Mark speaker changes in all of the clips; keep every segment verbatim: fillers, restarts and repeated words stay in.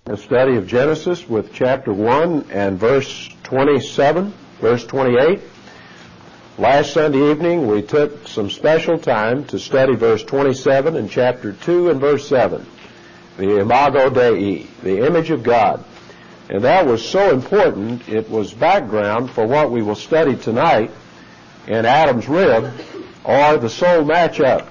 Speaker 1: a study of Genesis with chapter one and verse twenty-seven, verse twenty-eight. Last Sunday evening we took some special time to study verse twenty-seven in chapter two and verse seven, the Imago Dei, the image of God. And that was so important, it was background for what we will study tonight in Adam's rib, or the soul matchup.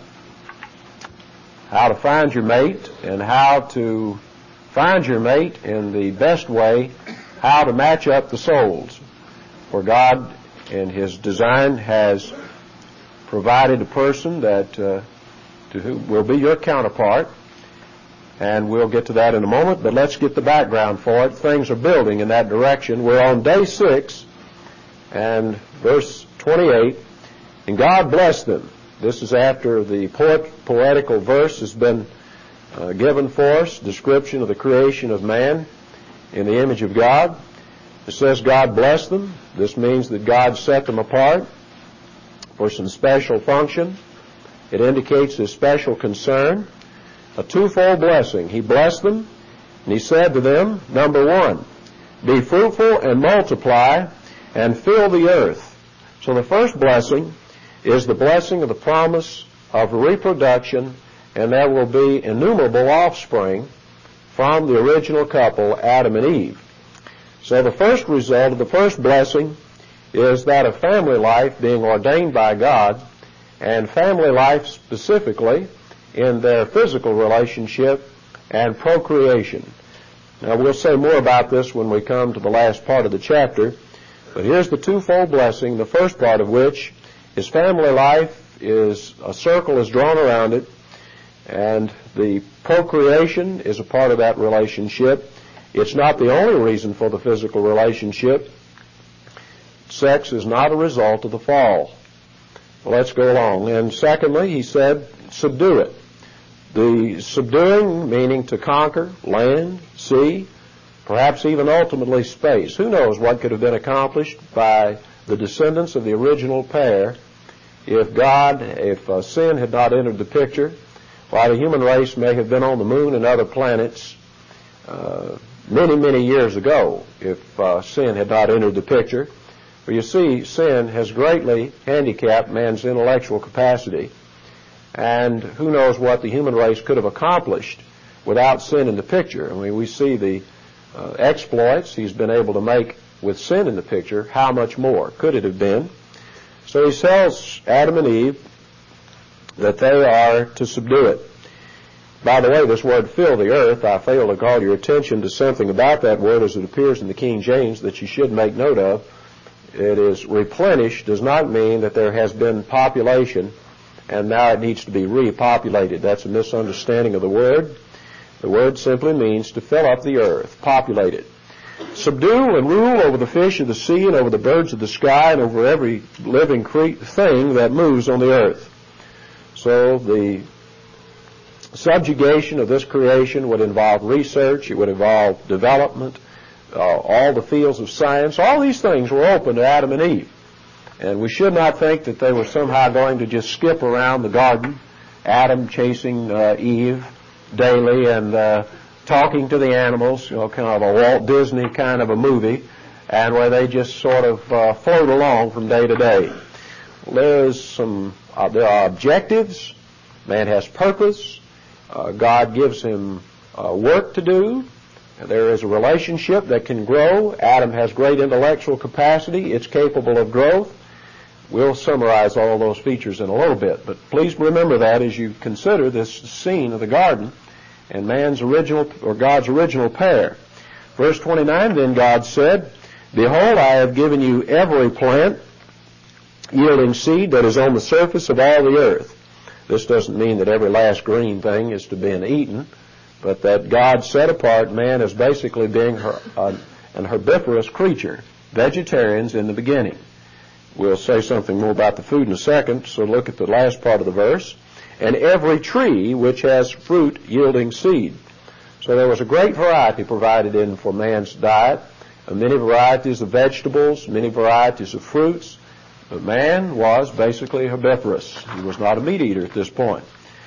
Speaker 1: How to find your mate and how to find your mate in the best way, how to match up the souls. For God in His design has provided a person that uh, to who will be your counterpart, and we'll get to that in a moment, but let's get the background for it. Things are building in that direction. We're on day six, and verse twenty-eight, and God blessed them. This is after the poet, poetical verse has been uh, given for us, description of the creation of man in the image of God. It says God blessed them. This means that God set them apart for some special function. It indicates His special concern. A twofold blessing. He blessed them, and He said to them, number one, be fruitful and multiply and fill the earth. So the first blessing is the blessing of the promise of reproduction, and there will be innumerable offspring from the original couple, Adam and Eve. So the first result of the first blessing is that of family life being ordained by God, and family life specifically in their physical relationship and procreation. Now we'll say more about this when we come to the last part of the chapter, but here's the twofold blessing, the first part of which is family life is a circle is drawn around it, and the procreation is a part of that relationship. It's not the only reason for the physical relationship. Sex is not a result of the fall. Well, let's go along. And secondly, he said, subdue it. The subduing meaning to conquer, land, sea, perhaps even ultimately space. Who knows what could have been accomplished by the descendants of the original pair if God, if uh, sin had not entered the picture, while the human race may have been on the moon and other planets uh, many, many years ago if uh, sin had not entered the picture. For you see, sin has greatly handicapped man's intellectual capacity. And who knows what the human race could have accomplished without sin in the picture. I mean, we see the uh, exploits He's been able to make with sin in the picture. How much more could it have been? So He tells Adam and Eve that they are to subdue it. By the way, this word fill the earth, I fail to call your attention to something about that word as it appears in the King James that you should make note of. It is replenish, does not mean that there has been population and now it needs to be repopulated. That's a misunderstanding of the word. The word simply means to fill up the earth, populate it. Subdue and rule over the fish of the sea and over the birds of the sky and over every living cre- thing that moves on the earth. So the subjugation of this creation would involve research, it would involve development, uh, all the fields of science. All these things were open to Adam and Eve. And we should not think that they were somehow going to just skip around the garden, Adam chasing uh, Eve daily and uh, talking to the animals, you know, kind of a Walt Disney kind of a movie, and where they just sort of uh, float along from day to day. There's some, uh, there are objectives. Man has purpose. Uh, God gives him uh, work to do. There is a relationship that can grow. Adam has great intellectual capacity. It's capable of growth. We'll summarize all those features in a little bit, but please remember that as you consider this scene of the garden and man's original, or God's original pair. Verse twenty-nine, then God said, behold, I have given you every plant yielding seed that is on the surface of all the earth. This doesn't mean that every last green thing is to be eaten, but that God set apart man as basically being her, uh, an herbivorous creature, vegetarians in the beginning. We'll say something more about the food in a second, so look at the last part of the verse. And every tree which has fruit yielding seed. So there was a great variety provided in for man's diet, many varieties of vegetables, many varieties of fruits, but man was basically herbivorous. He was not a meat eater at this point.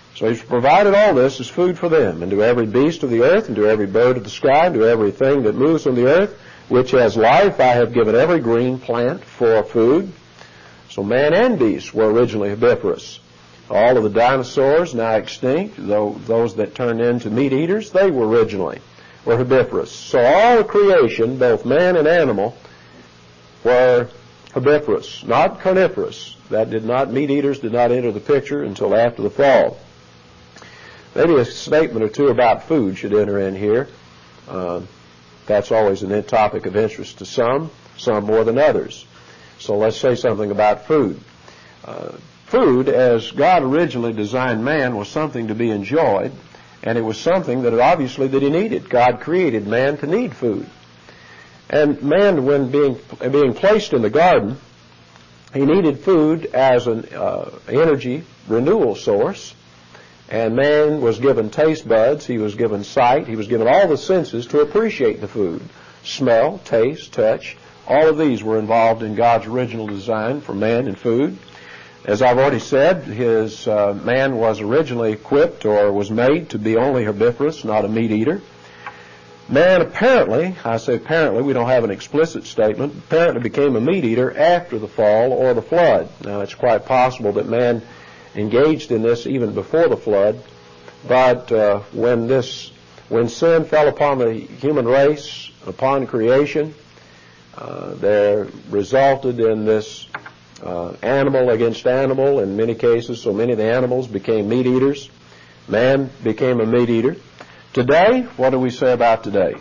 Speaker 1: So He's provided all this as food for them, and to every beast of the earth, and to every bird of the sky, and to everything that moves on the earth, which has life, I have given every green plant for food. So man and beast were originally herbivorous. All of the dinosaurs, now extinct, though those that turned into meat eaters, they were originally were herbivorous. So all of creation, both man and animal, were herbivorous, not carnivorous. That did not, meat eaters did not enter the picture until after the fall. Maybe a statement or two about food should enter in here. Uh, that's always a topic of interest to some, some more than others. So let's say something about food. Uh, food, as God originally designed man, was something to be enjoyed, and it was something that obviously that he needed. God created man to need food. And man, when being being placed in the garden, he needed food as an uh, energy renewal source. And man was given taste buds, he was given sight, he was given all the senses to appreciate the food. Smell, taste, touch, all of these were involved in God's original design for man and food. As I've already said, his uh, man was originally equipped or was made to be only herbivorous, not a meat eater. Man apparently, I say apparently, we don't have an explicit statement, apparently became a meat eater after the fall or the flood. Now it's quite possible that man engaged in this even before the flood, but uh, when this, when sin fell upon the human race, upon creation, uh, there resulted in this uh, animal against animal in many cases. So many of the animals became meat eaters. Man became a meat eater. Today, what do we say about today?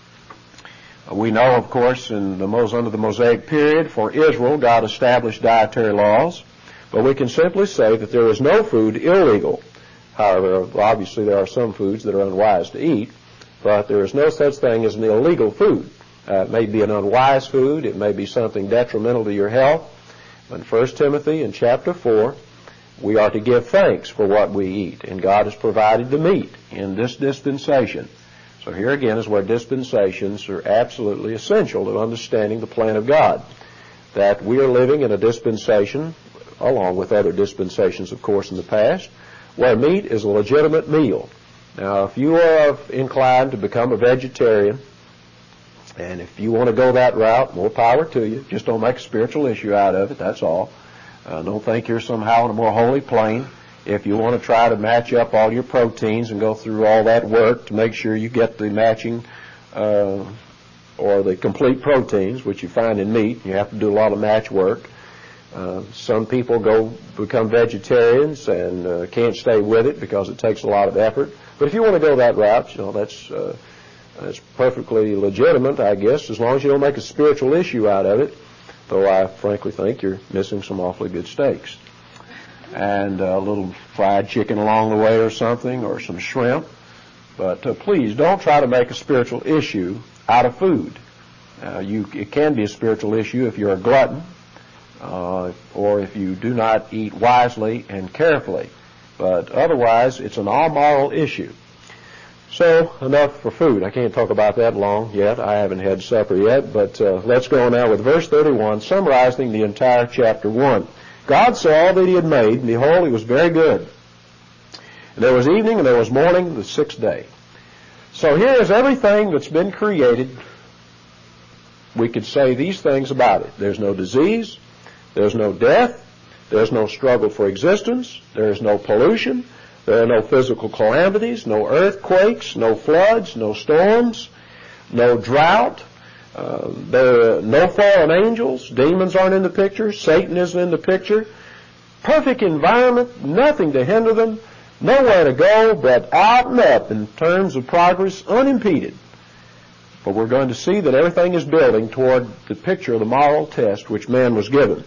Speaker 1: We know, of course, in the Mos- under the Mosaic period, for Israel, God established dietary laws, but we can simply say that there is no food illegal. However, obviously there are some foods that are unwise to eat, but there is no such thing as an illegal food. Uh, it may be an unwise food, it may be something detrimental to your health. In First Timothy in chapter four, we are to give thanks for what we eat, and God has provided the meat in this dispensation. So here again is where dispensations are absolutely essential to understanding the plan of God, that we are living in a dispensation, along with other dispensations, of course, in the past, where meat is a legitimate meal. Now, if you are inclined to become a vegetarian, and if you want to go that route, more power to you. Just don't make a spiritual issue out of it, that's all. Uh, don't think you're somehow on a more holy plane. If you want to try to match up all your proteins and go through all that work to make sure you get the matching uh, or the complete proteins, which you find in meat, you have to do a lot of match work. Uh, some people go become vegetarians and uh, can't stay with it because it takes a lot of effort. But if you want to go that route, you know, that's uh, that's perfectly legitimate, I guess, as long as you don't make a spiritual issue out of it. Though I frankly think you're missing some awfully good steaks and a little fried chicken along the way or something, or some shrimp. But uh, please don't try to make a spiritual issue out of food. Uh, you, it can be a spiritual issue if you're a glutton, uh, or if you do not eat wisely and carefully. But otherwise, it's an all-moral issue. So, enough for food. I can't talk about that long yet. I haven't had supper yet, but uh, let's go now with verse thirty-one, summarizing the entire chapter one. God saw all that he had made, and behold, it was very good. And there was evening, and there was morning, the sixth day. So here is everything that's been created. We could say these things about it. There's no disease, there's no death, there's no struggle for existence, there is no pollution, there are no physical calamities, no earthquakes, no floods, no storms, no drought. Uh, there are no fallen angels. Demons aren't in the picture. Satan isn't in the picture. Perfect environment, nothing to hinder them, nowhere to go but out and up in terms of progress, unimpeded. But we're going to see that everything is building toward the picture of the moral test which man was given.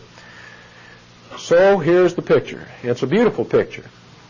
Speaker 1: So here's the picture. It's a beautiful picture.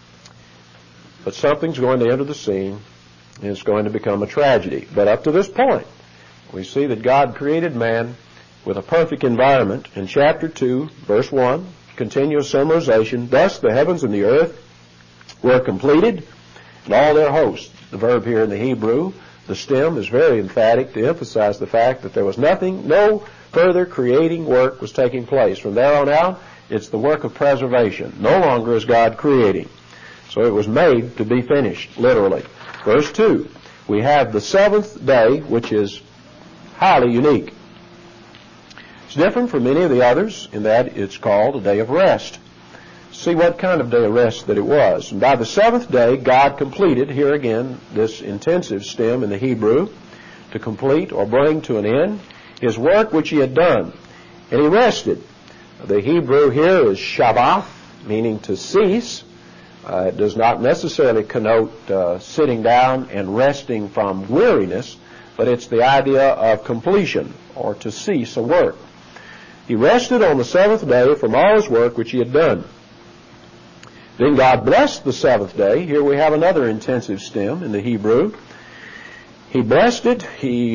Speaker 1: But something's going to enter the scene, and it's going to become a tragedy. But up to this point, we see that God created man with a perfect environment. In chapter two, verse one, continuous summarization, thus the heavens and the earth were completed, and all their hosts. The verb here in the Hebrew, the stem, is very emphatic to emphasize the fact that there was nothing, no further creating work was taking place. From there on out, it's the work of preservation. No longer is God creating. So it was made to be finished, literally. Verse two, we have the seventh day, which is highly unique. It's different from any of the others in that it's called a day of rest. See what kind of day of rest that it was. And by the seventh day, God completed, here again, this intensive stem in the Hebrew, to complete or bring to an end his work which he had done. And he rested. The Hebrew here is Shabbath, meaning to cease. Uh, it does not necessarily connote uh, sitting down and resting from weariness, but it's the idea of completion or to cease a work. He rested on the seventh day from all his work which he had done. Then God blessed the seventh day. Here we have another intensive stem in the Hebrew. He blessed it, he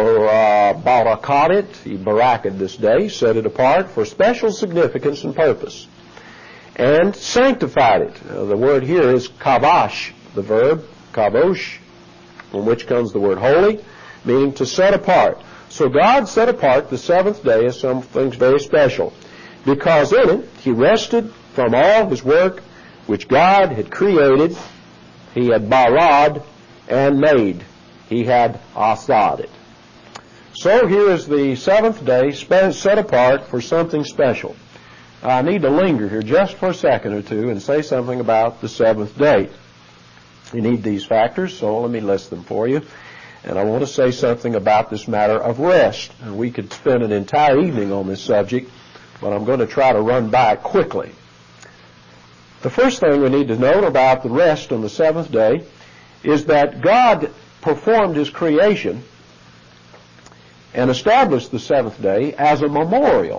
Speaker 1: barakat it, he baraked this day, set it apart for special significance and purpose, and sanctified it. Uh, the word here is kavash, the verb, kavosh, from which comes the word holy, meaning to set apart. So God set apart the seventh day as something very special, because in it he rested from all his work which God had created, he had barad and made. He had asad it. So here is the seventh day set apart for something special. I need to linger here just for a second or two and say something about the seventh day. You need these factors, so let me list them for you. And I want to say something about this matter of rest. And we could spend an entire evening on this subject, but I'm going to try to run by it quickly. The first thing we need to note about the rest on the seventh day is that God performed his creation and established the seventh day as a memorial.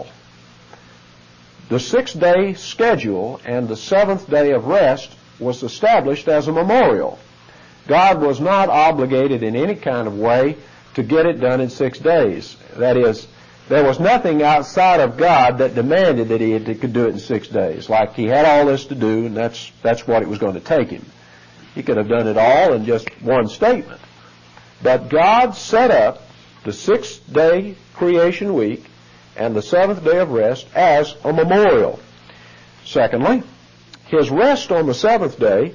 Speaker 1: The six-day schedule and the seventh day of rest was established as a memorial. God was not obligated in any kind of way to get it done in six days. That is, there was nothing outside of God that demanded that he had, could do it in six days. Like he had all this to do, and that's, that's what it was going to take him. He could have done it all in just one statement. But God set up the six-day creation week and the seventh day of rest as a memorial. Secondly, his rest on the seventh day,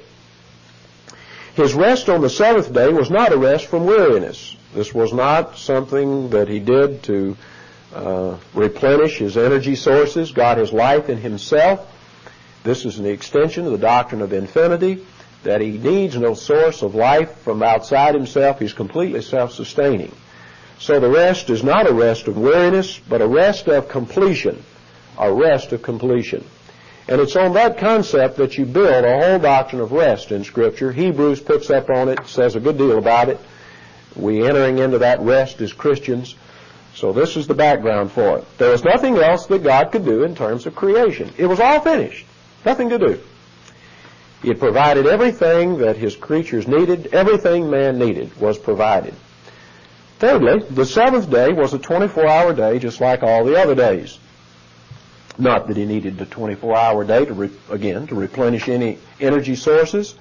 Speaker 1: his rest on the seventh day was not a rest from weariness. This was not something that he did to uh, replenish his energy sources, got his life in himself. This is an extension of the doctrine of infinity, that he needs no source of life from outside himself. He's completely self-sustaining. So the rest is not a rest of weariness, but a rest of completion, a rest of completion. And it's on that concept that you build a whole doctrine of rest in Scripture. Hebrews picks up on it, says a good deal about it. We entering into that rest as Christians. So this is the background for it. There was nothing else that God could do in terms of creation. It was all finished. Nothing to do. He had provided everything that his creatures needed. Everything man needed was provided. Thirdly, the seventh day was a twenty-four hour day just like all the other days. Not that he needed the twenty-four hour day, to re- again, to replenish any energy sources.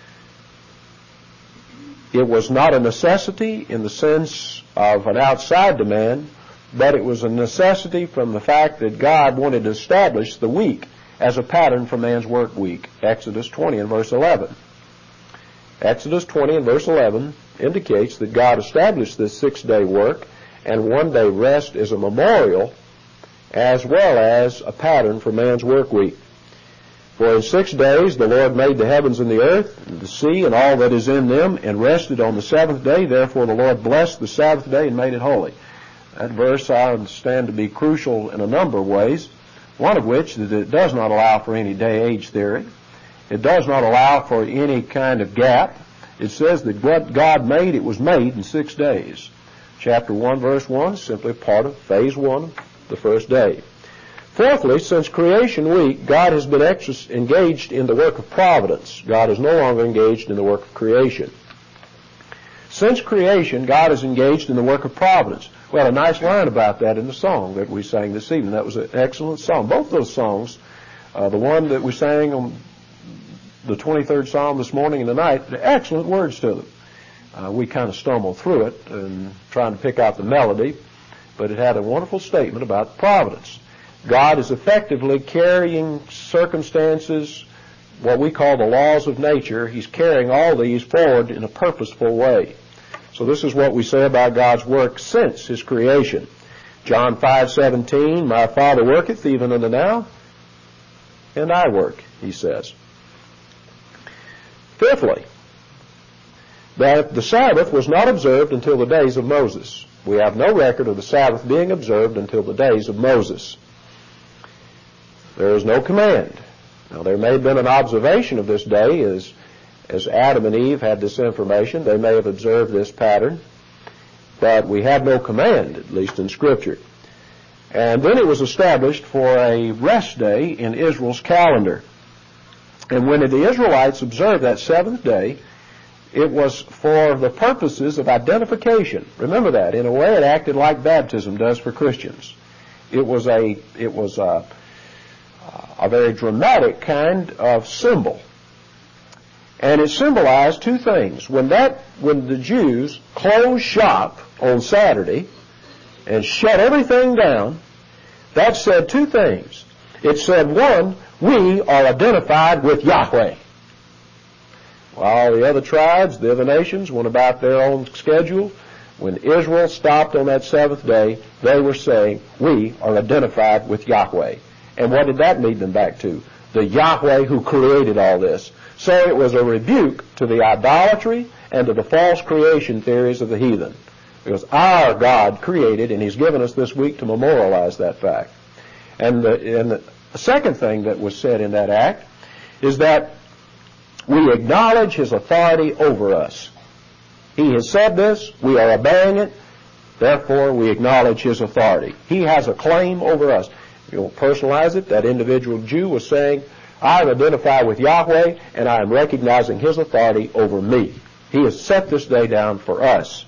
Speaker 1: It was not a necessity in the sense of an outside demand, but it was a necessity from the fact that God wanted to establish the week as a pattern for man's work week. Exodus twenty and verse eleven. Exodus twenty and verse eleven indicates that God established this six-day work and one-day rest as a memorial as well as a pattern for man's work week. For in six days the Lord made the heavens and the earth, and the sea and all that is in them, and rested on the seventh day. Therefore the Lord blessed the Sabbath day and made it holy. That verse I understand to be crucial in a number of ways. One of which is that it does not allow for any day-age theory. It does not allow for any kind of gap. It says that what God made, it was made in six days. Chapter one, verse one, simply part of phase one of the first day. Fourthly, since creation week, God has been ex- engaged in the work of providence. God is no longer engaged in the work of creation. Since creation, God is engaged in the work of providence. We had a nice line about that in the song that we sang this evening. That was an excellent song. Both those songs, uh, the one that we sang on the twenty-third Psalm this morning and tonight, they're excellent words to them. Uh, we kind of stumbled through it and trying to pick out the melody, but it had a wonderful statement about providence. God is effectively carrying circumstances, what we call the laws of nature. He's carrying all these forward in a purposeful way. So this is what we say about God's work since His creation. John five seventeen, my Father worketh even unto now, and I work, He says. Fifthly, that the Sabbath was not observed until the days of Moses. We have no record of the Sabbath being observed until the days of Moses. There is no command. Now, there may have been an observation of this day as, as Adam and Eve had this information. They may have observed this pattern, but we have no command, at least in Scripture. And then it was established for a rest day in Israel's calendar. And when the Israelites observed that seventh day, it was for the purposes of identification. Remember that. In a way, it acted like baptism does for Christians. It was a, it was a, a very dramatic kind of symbol. And it symbolized two things. When that, when the Jews closed shop on Saturday and shut everything down, that said two things. It said, one, we are identified with Yahweh. While the other tribes, the other nations, went about their own schedule, when Israel stopped on that seventh day, they were saying, we are identified with Yahweh. And what did that lead them back to? The Yahweh who created all this. So it was a rebuke to the idolatry and to the false creation theories of the heathen. Because our God created, and He's given us this week to memorialize that fact. And the, and the second thing that was said in that act is that we acknowledge His authority over us. He has said this, we are obeying it, therefore we acknowledge His authority. He has a claim over us. If you will personalize it, that individual Jew was saying, I am identified with Yahweh, and I am recognizing His authority over me. He has set this day down for us.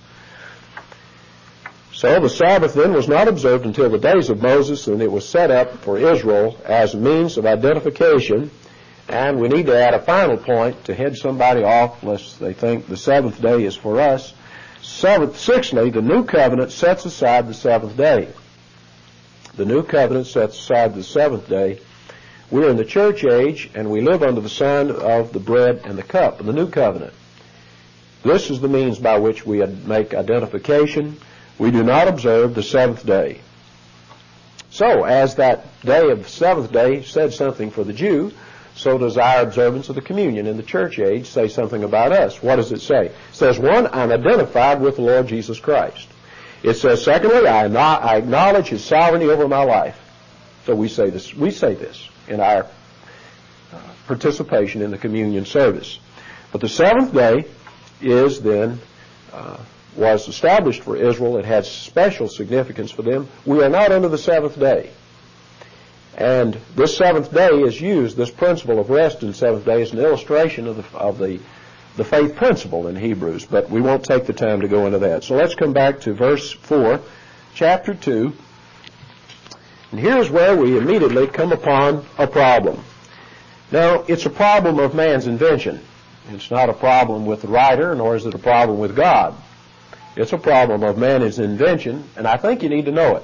Speaker 1: So the Sabbath then was not observed until the days of Moses, and it was set up for Israel as a means of identification. And we need to add a final point to head somebody off lest they think the seventh day is for us. Seventh, sixthly, the new covenant sets aside the seventh day. The new covenant sets aside the seventh day. We're in the church age, and we live under the sign of the bread and the cup of the new covenant. This is the means by which we make identification. We do not observe the seventh day. So, as that day of the seventh day said something for the Jew, so does our observance of the communion in the church age say something about us. What does it say? It says, one, I'm identified with the Lord Jesus Christ. It says, secondly, I acknowledge His sovereignty over my life. So we say this, we say this in our participation in the communion service. But the seventh day is then, uh, was established for Israel. It has special significance for them. We are not under the seventh day. And this seventh day is used, this principle of rest in seventh day is an illustration of the, of the, the faith principle in Hebrews, but we won't take the time to go into that. So let's come back to verse four, chapter two. And here's where we immediately come upon a problem. Now, it's a problem of man's invention. It's not a problem with the writer, nor is it a problem with God. It's a problem of man's invention, and I think you need to know it.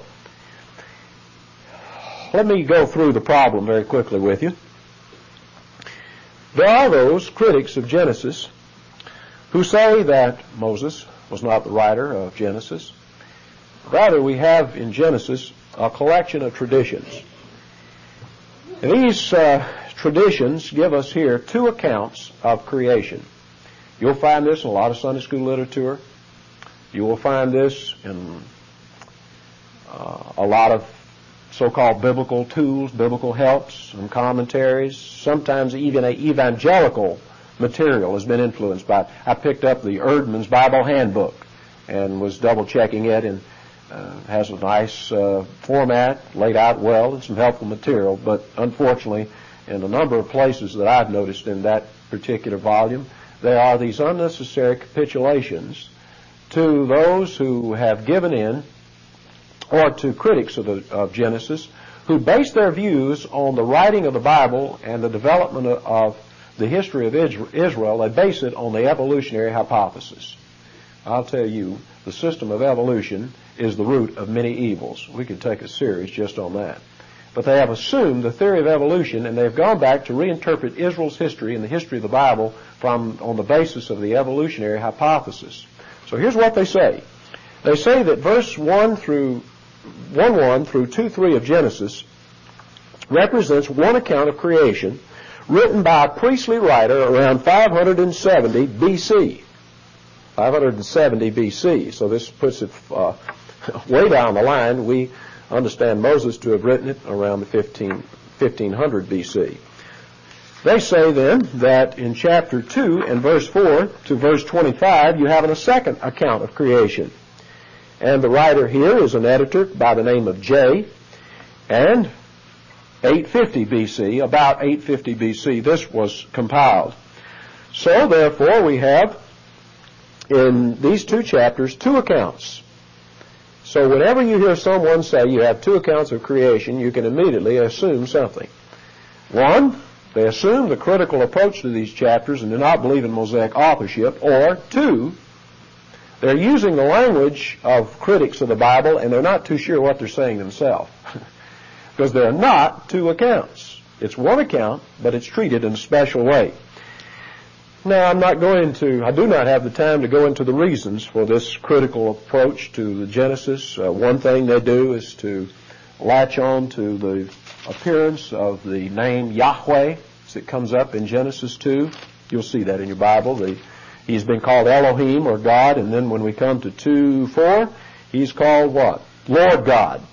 Speaker 1: Let me go through the problem very quickly with you. There are those critics of Genesis who say that Moses was not the writer of Genesis. Rather, we have in Genesis a collection of traditions. And these uh, traditions give us here two accounts of creation. You'll find this in a lot of Sunday school literature. You will find this in uh, a lot of so-called biblical tools, biblical helps, and commentaries. Sometimes even an evangelical material has been influenced by it. I picked up the Erdman's Bible Handbook and was double-checking it, and uh, has a nice uh, format, laid out well, and some helpful material. But unfortunately, in a number of places that I've noticed in that particular volume, there are these unnecessary capitulations to those who have given in, or to critics of, the, of Genesis, who base their views on the writing of the Bible and the development of, of the history of Israel. They base it on the evolutionary hypothesis. I'll tell you, the system of evolution is the root of many evils. We could take a series just on that. but they have assumed the theory of evolution, and they've gone back to reinterpret Israel's history and the history of the Bible from on the basis of the evolutionary hypothesis. So here's what they say. They say that verse one through one one through two three of Genesis represents one account of creation written by a priestly writer around five hundred seventy B C. five hundred seventy B C. So this puts it uh, way down the line. We understand Moses to have written it around the fifteen hundred B C. They say then that in chapter two and verse four to verse twenty-five you have a second account of creation. And the writer here is an editor by the name of J. And eight fifty B C, about eight fifty B C, this was compiled. So therefore we have in these two chapters two accounts. So whenever you hear someone say you have two accounts of creation, you can immediately assume something. One, they assume the critical approach to these chapters and do not believe in Mosaic authorship. Or two, they're using the language of critics of the Bible and they're not too sure what they're saying themselves. Because there are not two accounts. It's one account, but it's treated in a special way. Now, I'm not going to, I do not have the time to go into the reasons for this critical approach to the Genesis. Uh, one thing they do is to latch on to the appearance of the name Yahweh as it comes up in Genesis two. You'll see that in your Bible. The, he's been called Elohim, or God, and then when we come to two four, he's called what? Lord God.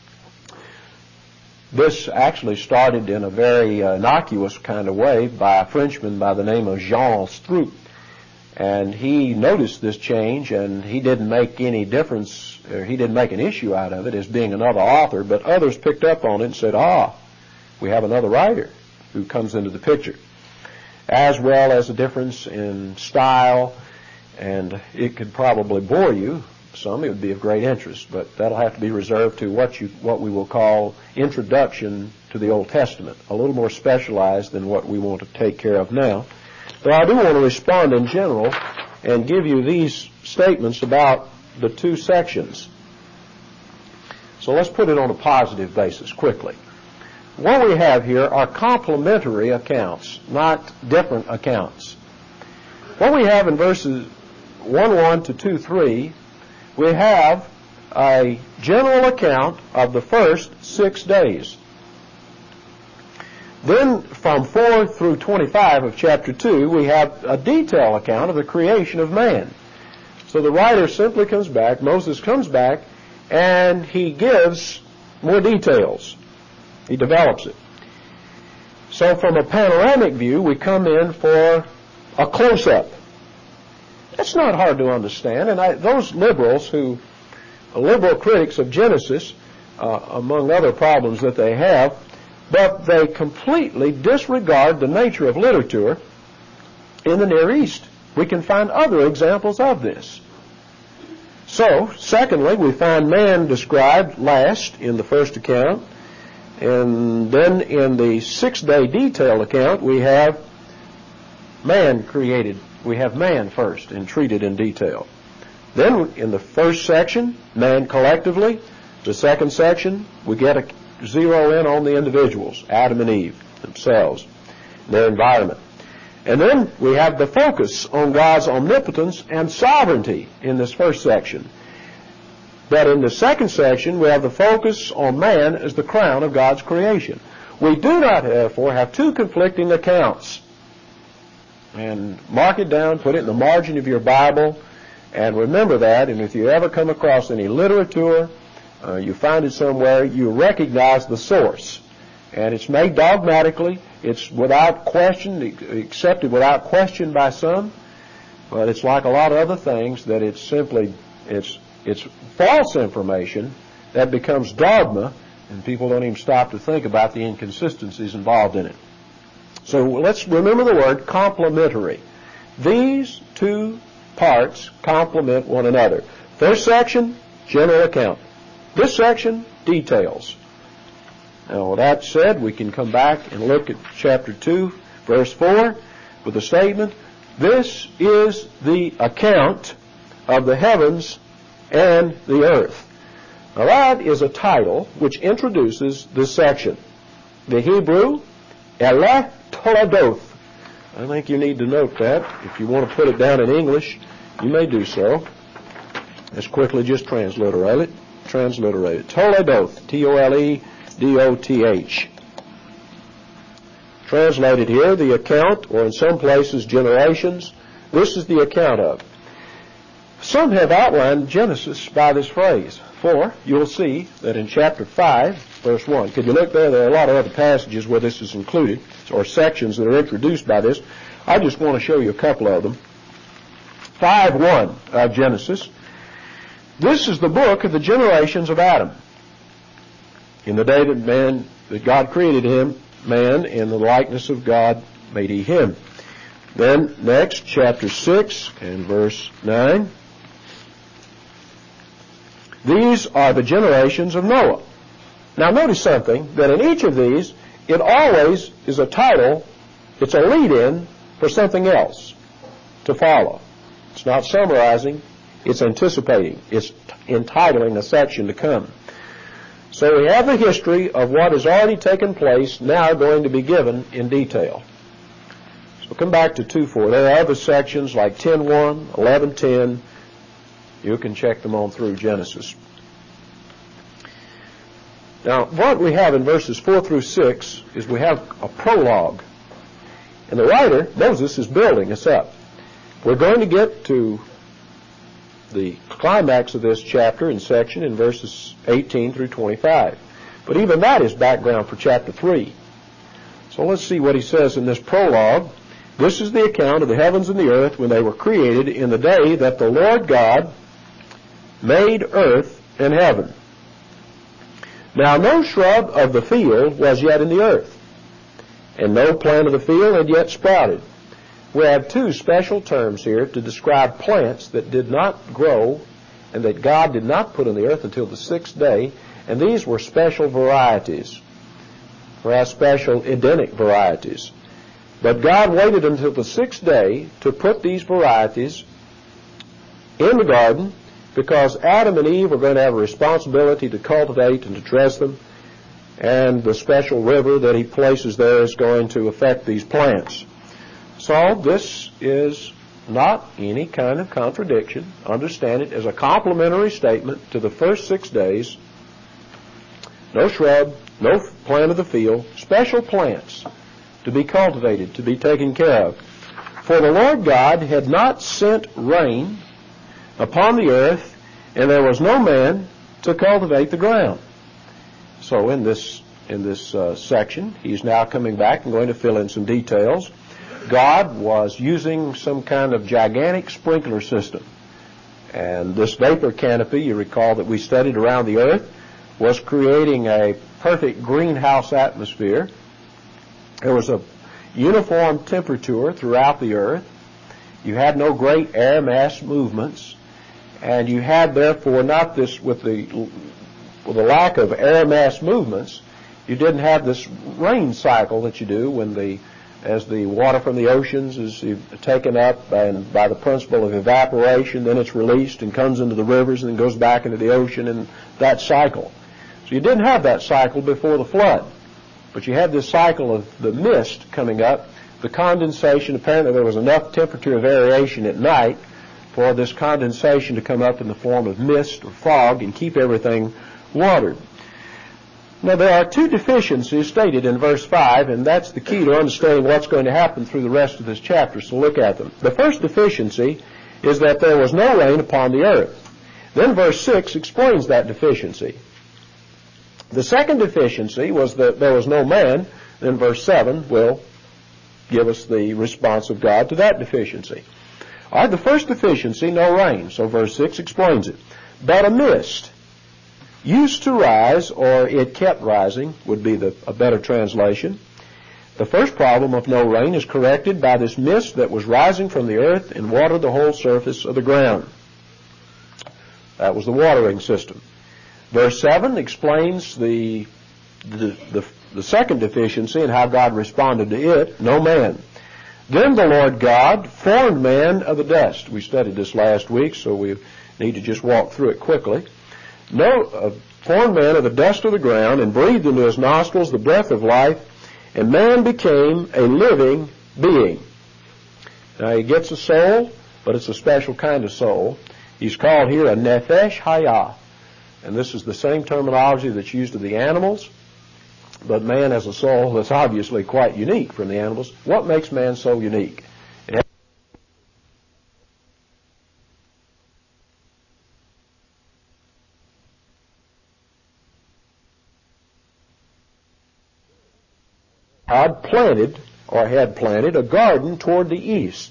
Speaker 1: This actually started in a very uh, innocuous kind of way by a Frenchman by the name of Jean Stroup. And he noticed this change, and he didn't make any difference, or he didn't make an issue out of it as being another author, but others picked up on it and said, ah, we have another writer who comes into the picture. As well as a difference in style, and it could probably bore you. Some it would be of great interest, but that'll have to be reserved to what you what we will call introduction to the Old Testament, a little more specialized than what we want to take care of now. But I do want to respond in general and give you these statements about the two sections. So let's put it on a positive basis quickly. What we have here are complementary accounts, not different accounts. What we have in verses one one to two three, we have a general account of the first six days. Then from four through twenty-five of chapter two, we have a detailed account of the creation of man. So the writer simply comes back, Moses comes back, and he gives more details. He develops it. So from a panoramic view, we come in for a close-up. That's not hard to understand, and I, those liberals who, liberal critics of Genesis, uh, among other problems that they have, but they completely disregard the nature of literature in the Near East. We can find other examples of this. So, secondly, we find man described last in the first account, and then in the six-day detailed account, we have man created. We have man first and treated in detail. Then in the first section, man collectively. The second section, we get a zero in on the individuals, Adam and Eve themselves, their environment. And then we have the focus on God's omnipotence and sovereignty in this first section. But in the second section, we have the focus on man as the crown of God's creation. We do not, therefore, have two conflicting accounts. And mark it down, put it in the margin of your Bible, and remember that. And if you ever come across any literature, uh, you find it somewhere, you recognize the source. And it's made dogmatically. It's without question, accepted without question by some. But it's like a lot of other things that it's simply, it's it's false information that becomes dogma, and people don't even stop to think about the inconsistencies involved in it. So let's remember the word complementary. These two parts complement one another. First section, general account. This section, details. Now, with that said, we can come back and look at chapter two, verse four, with the statement, this is the account of the heavens and the earth. Now that is a title which introduces this section. The Hebrew, Eleh Toledoth. I think you need to note that. If you want to put it down in English, you may do so. Let's quickly just transliterate it. Transliterate it. Toledoth, T O L E D O T H. Translated here, the account, or in some places, generations. This is the account of. Some have outlined Genesis by this phrase. For you'll see that in chapter five, verse one, could you look there? There are a lot of other passages where this is included, or sections that are introduced by this. I just want to show you a couple of them. five one of Genesis. This is the book of the generations of Adam. In the day that man, that God created him, man, in the likeness of God made he him. Then next, chapter six and verse nine. These are the generations of Noah. Now notice something, that in each of these, it always is a title, it's a lead-in for something else to follow. It's not summarizing, it's anticipating, it's entitling a section to come. So we have the history of what has already taken place, now going to be given in detail. So come back to two four. There are other sections like ten one, eleven ten. You can check them on through Genesis. Now, what we have in verses four through six is we have a prologue. And the writer, Moses, is building us up. We're going to get to the climax of this chapter and section in verses eighteen through twenty-five. But even that is background for chapter three. So let's see what he says in this prologue. This is the account of the heavens and the earth when they were created in the day that the Lord God made earth and heaven. Now no shrub of the field was yet in the earth, and no plant of the field had yet sprouted. We have two special terms here to describe plants that did not grow and that God did not put in the earth until the sixth day, and these were special varieties, perhaps special Edenic varieties. But God waited until the sixth day to put these varieties in the garden because Adam and Eve were going to have a responsibility to cultivate and to dress them, and the special river that he places there is going to affect these plants. So this is not any kind of contradiction. Understand it as a complementary statement to the first six days. No shrub, no plant of the field, special plants to be cultivated, to be taken care of. For the Lord God had not sent rain upon the earth, and there was no man to cultivate the ground. So in this in this uh, section, he's now coming back and going to fill in some details. God was using some kind of gigantic sprinkler system. And this vapor canopy, you recall that we studied around the earth, was creating a perfect greenhouse atmosphere. There was a uniform temperature throughout the earth. You had no great air mass movements. And you had, therefore, not this, with the, with the lack of air mass movements, you didn't have this rain cycle that you do when the as the water from the oceans is taken up and by the principle of evaporation, then it's released and comes into the rivers and then goes back into the ocean, and that cycle. So you didn't have that cycle before the flood, but you had this cycle of the mist coming up, the condensation. Apparently there was enough temperature variation at night for this condensation to come up in the form of mist or fog and keep everything watered. Now, there are two deficiencies stated in verse five, and that's the key to understanding what's going to happen through the rest of this chapter, so look at them. The first deficiency is that there was no rain upon the earth. Then verse six explains that deficiency. The second deficiency was that there was no man. Then verse seven will give us the response of God to that deficiency. All right, the first deficiency, no rain, so verse six explains it. But a mist used to rise, or it kept rising, would be the, a better translation. The first problem of no rain is corrected by this mist that was rising from the earth and watered the whole surface of the ground. That was the watering system. Verse seven explains the, the, the, the second deficiency and how God responded to it, no man. Then the Lord God formed man of the dust. We studied this last week, so we need to just walk through it quickly. no, uh, formed man of the dust of the ground and breathed into his nostrils the breath of life, and man became a living being. Now he gets a soul, but it's a special kind of soul. He's called here a nefesh hayah, and this is the same terminology that's used of the animals, but man has a soul that's obviously quite unique from the animals. What makes man so unique? It God planted, or had planted, a garden toward the east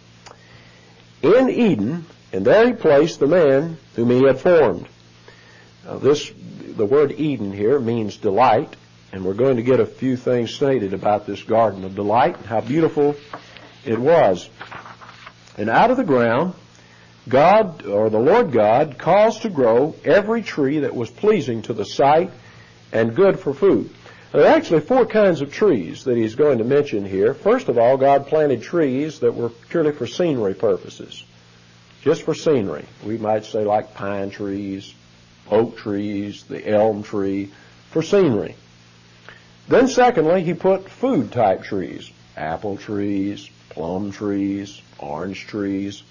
Speaker 1: in Eden, and there he placed the man whom he had formed. Now this, the word Eden here means delight, and we're going to get a few things stated about this garden of delight and how beautiful it was. And out of the ground, God, or the Lord God, caused to grow every tree that was pleasing to the sight and good for food. There are actually four kinds of trees that he's going to mention here. First of all, God planted trees that were purely for scenery purposes, just for scenery. We might say like pine trees, oak trees, the elm tree, for scenery. Then secondly, he put food-type trees, apple trees, plum trees, orange trees.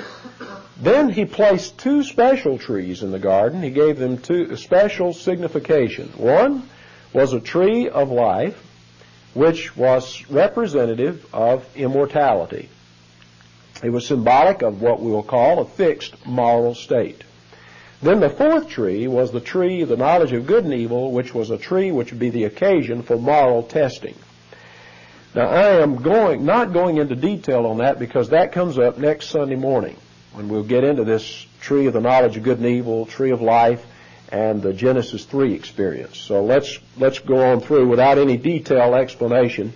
Speaker 1: Then he placed two special trees in the garden. He gave them two special signification. One was a tree of life, which was representative of immortality. It was symbolic of what we will call a fixed moral state. Then the fourth tree was the tree of the knowledge of good and evil, which was a tree which would be the occasion for moral testing. Now I am going not going into detail on that because that comes up next Sunday morning when we'll get into this tree of the knowledge of good and evil, tree of life, and the Genesis three experience. So let's let's go on through without any detailed explanation.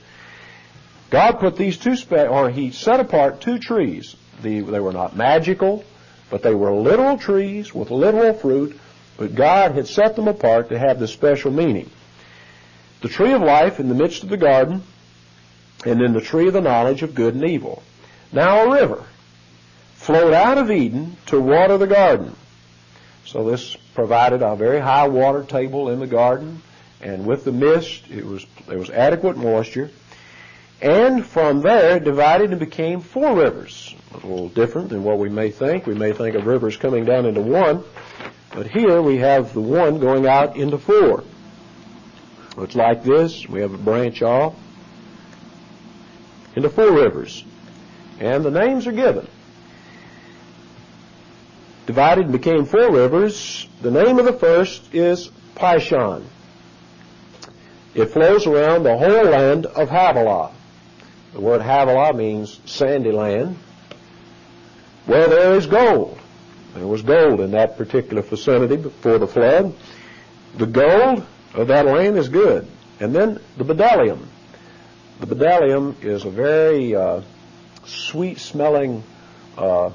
Speaker 1: God put these two, spe- or he set apart two trees. The, they were not magical, but they were literal trees with literal fruit, but God had set them apart to have this special meaning. The tree of life in the midst of the garden, and then the tree of the knowledge of good and evil. Now a river flowed out of Eden to water the garden. So this provided a very high water table in the garden, and with the mist, it was there was adequate moisture. And from there, it divided and became four rivers. A little different than what we may think. We may think of rivers coming down into one, but here we have the one going out into four. It's like this. We have a branch off into four rivers, and the names are given. Divided and became four rivers. The name of the first is Pishon. It flows around the whole land of Havilah. The word Havilah means sandy land, where there is gold. There was gold in that particular vicinity before the flood. The gold of that land is good. And then the bdellium. The bdellium is a very uh, sweet-smelling uh,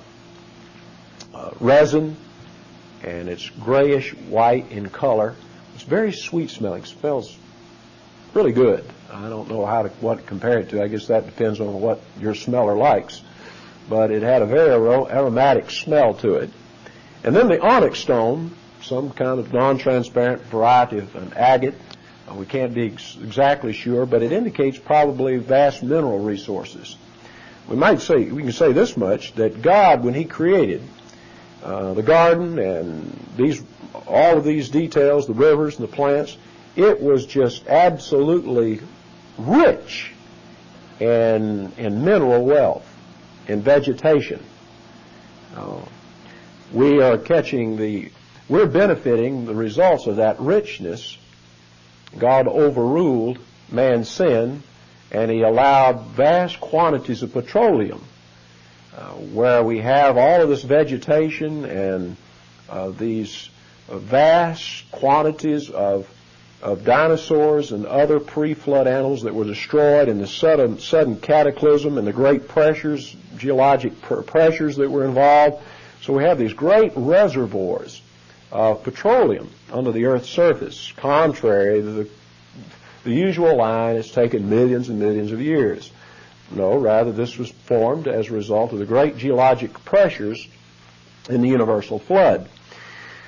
Speaker 1: uh, resin, and it's grayish white in color. It's very sweet-smelling. Smells really good. I don't know how to what to compare it to. I guess that depends on what your smeller likes. But it had a very aromatic smell to it. And then the onyx stone, some kind of non-transparent variety of an agate. Uh, we can't be ex- exactly sure, but it indicates probably vast mineral resources. We might say, we can say this much, that God, when he created uh, the garden and these, all of these details, the rivers and the plants, it was just absolutely rich in, in mineral wealth, in vegetation. Uh, we are catching the, we're benefiting the results of that richness. God overruled man's sin, and he allowed vast quantities of petroleum, uh, where we have all of this vegetation and uh, these uh, vast quantities of of dinosaurs and other pre-flood animals that were destroyed in the sudden, sudden cataclysm and the great pressures, geologic pr- pressures that were involved. So we have these great reservoirs of petroleum under the Earth's surface, contrary to the, the usual line, it's taken millions and millions of years. No, rather this was formed as a result of the great geologic pressures in the universal flood.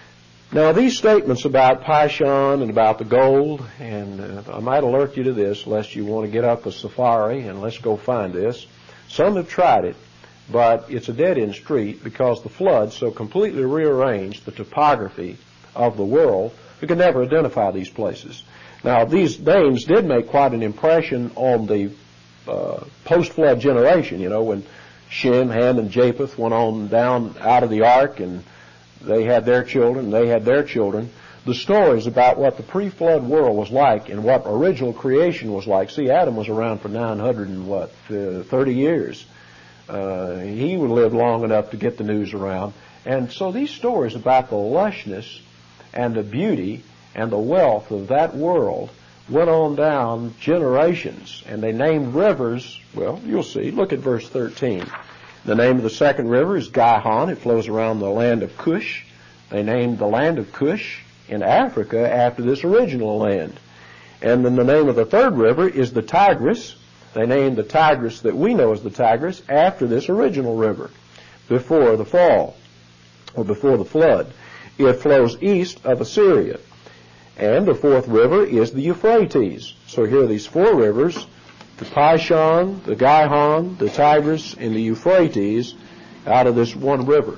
Speaker 1: Now, these statements about Pishon and about the gold, and uh, I might alert you to this, lest you want to get up a safari and let's go find this. Some have tried it, but it's a dead-end street because the flood so completely rearranged the topography of the world, you could never identify these places. Now, these names did make quite an impression on the uh, post-flood generation, you know, when Shem, Ham, and Japheth went on down out of the ark, and they had their children, they had their children. The stories about what the pre-flood world was like and what original creation was like. See, Adam was around for nine hundred and what, uh, thirty years. Uh, he lived long enough to get the news around. And so these stories about the lushness and the beauty and the wealth of that world went on down generations. And they named rivers, well, you'll see. Look at verse thirteen. The name of the second river is Gihon. It flows around the land of Cush. They named the land of Cush in Africa after this original land. And then the name of the third river is the Tigris. They named the Tigris that we know as the Tigris after this original river before the fall, or before the flood. It flows east of Assyria. And the fourth river is the Euphrates. So here are these four rivers, the Pishon, the Gihon, the Tigris, and the Euphrates, out of this one river.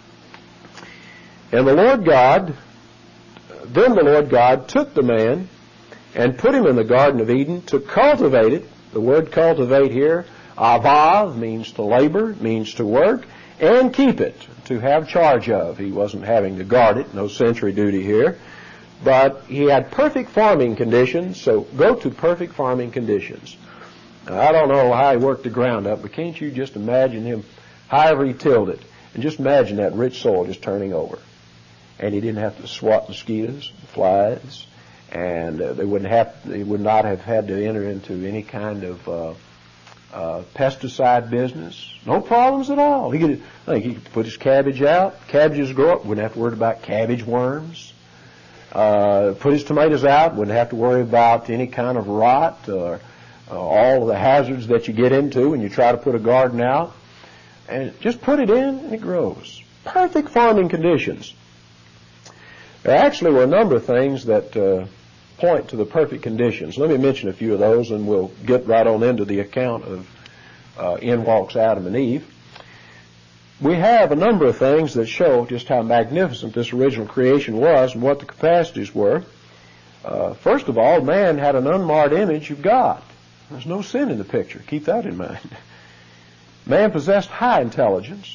Speaker 1: And the Lord God, then the Lord God took the man and put him in the Garden of Eden to cultivate it. The word cultivate here, avav, means to labor, means to work, and keep it, to have charge of. He wasn't having to guard it, no sentry duty here. But he had perfect farming conditions, so go to perfect farming conditions. Now, I don't know how he worked the ground up, but can't you just imagine him, however he tilled it, and just imagine that rich soil just turning over. And he didn't have to swat mosquitoes, flies, and uh, they wouldn't have, they would not have had to enter into any kind of uh, uh, pesticide business. No problems at all. He could, I think he could put his cabbage out. Cabbages grow up, wouldn't have to worry about cabbage worms. Uh, put his tomatoes out, wouldn't have to worry about any kind of rot or uh, all of the hazards that you get into when you try to put a garden out. And just put it in and it grows. Perfect farming conditions. There actually were a number of things that uh, point to the perfect conditions. Let me mention a few of those and we'll get right on into the account of uh, in walks Adam and Eve. We have a number of things that show just how magnificent this original creation was and what the capacities were. Uh, first of all, man had an unmarred image of God. There's no sin in the picture. Keep that in mind. Man possessed high intelligence.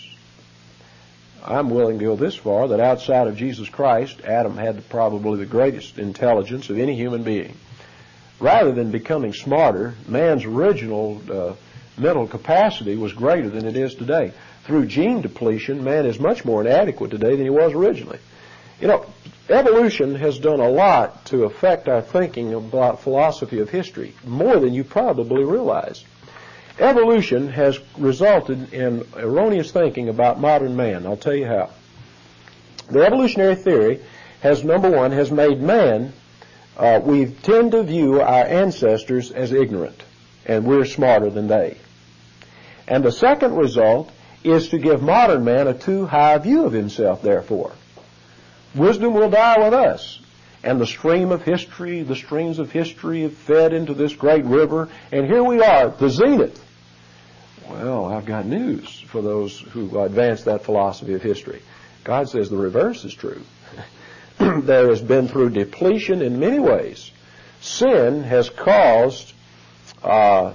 Speaker 1: I'm willing to go this far that outside of Jesus Christ, Adam had probably the greatest intelligence of any human being. Rather than becoming smarter, man's original uh, mental capacity was greater than it is today. Through gene depletion, man is much more inadequate today than he was originally. You know, evolution has done a lot to affect our thinking about philosophy of history, more than you probably realize. Evolution has resulted in erroneous thinking about modern man. I'll tell you how. The evolutionary theory has, number one, has made man, uh, we tend to view our ancestors as ignorant, and we're smarter than they. And the second result is to give modern man a too high view of himself, therefore. Wisdom will die with us. And the stream of history, the streams of history have fed into this great river, and here we are, the zenith. Well, I've got news for those who advance that philosophy of history. God says the reverse is true. There has been, through depletion in many ways, sin has caused uh,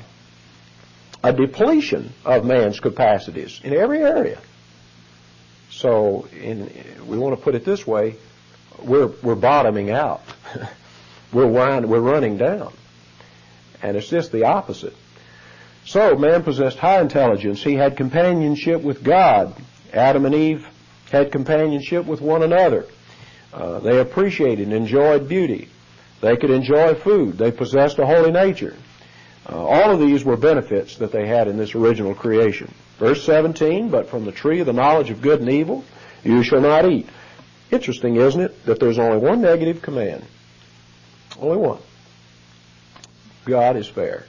Speaker 1: a depletion of man's capacities in every area. So in, we want to put it this way, we're, we're bottoming out. we're, wind, we're running down. And it's just the opposite. So man possessed high intelligence. He had companionship with God. Adam and Eve had companionship with one another. Uh, they appreciated and enjoyed beauty. They could enjoy food. They possessed a holy nature. Uh, all of these were benefits that they had in this original creation. Verse seventeen, but from the tree of the knowledge of good and evil you shall not eat. Interesting, isn't it, that there's only one negative command. Only one. God is fair.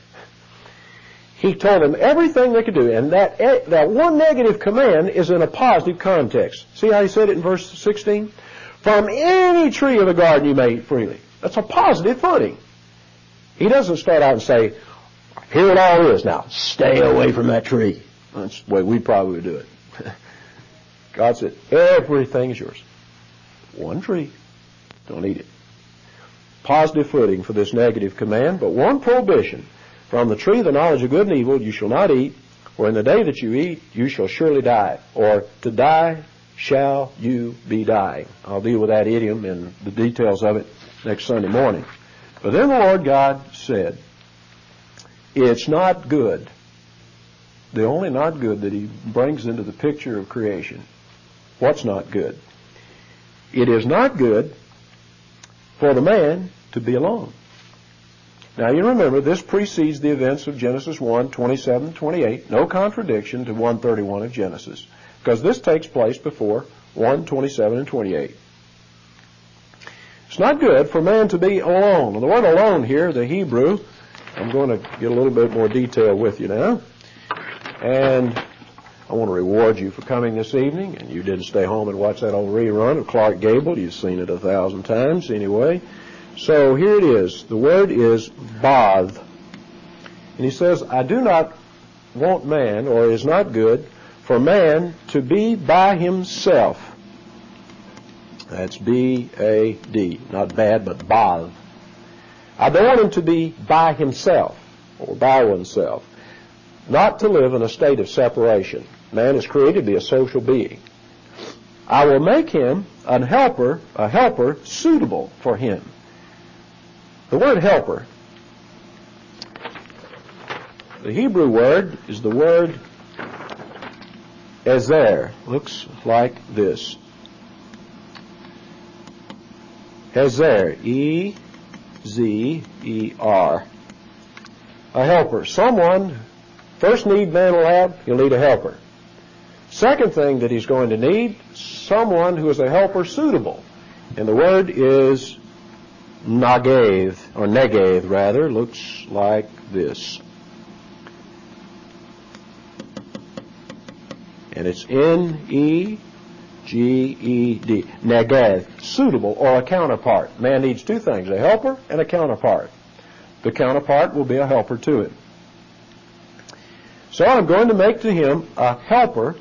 Speaker 1: He told them everything they could do, and that, that one negative command is in a positive context. See how he said it in verse sixteen? From any tree of the garden you may eat freely. That's a positive footing. He doesn't start out and say, here it all is now. Stay away from that tree. That's the way we probably would do it. God said, everything is yours. One tree. Don't eat it. Positive footing for this negative command, but one prohibition. From the tree of the knowledge of good and evil you shall not eat, for in the day that you eat you shall surely die. Or to die shall you be dying. I'll deal with that idiom and the details of it next Sunday morning. But then the Lord God said, it's not good. The only not good that he brings into the picture of creation. What's not good? It is not good for the man to be alone. Now you remember this precedes the events of Genesis one, twenty-seven, twenty-eight. No contradiction to one thirty-one of Genesis. Because this takes place before one, twenty-seven, and twenty-eight. It's not good for man to be alone. And the word alone here, the Hebrew, I'm going to get a little bit more detail with you now. And I want to reward you for coming this evening. And you didn't stay home and watch that old rerun of Clark Gable. You've seen it a thousand times anyway. So here it is. The word is bath. And he says, I do not want man, or is not good, for man to be by himself. That's B A D. Not bad, but bath. I don't want him to be by himself, or by oneself. Not to live in a state of separation. Man is created to be a social being. I will make him a helper, a helper suitable for him. The word helper, the Hebrew word is the word ezer. Looks like this. Ezer. E Z E R. A helper. Someone, first need man will have, he'll need a helper. Second thing that he's going to need, someone who is a helper suitable. And the word is Negev, or Negev rather, looks like this. And it's N E G E D. Negev, suitable or a counterpart. Man needs two things, a helper and a counterpart. The counterpart will be a helper to him. So I'm going to make to him a helper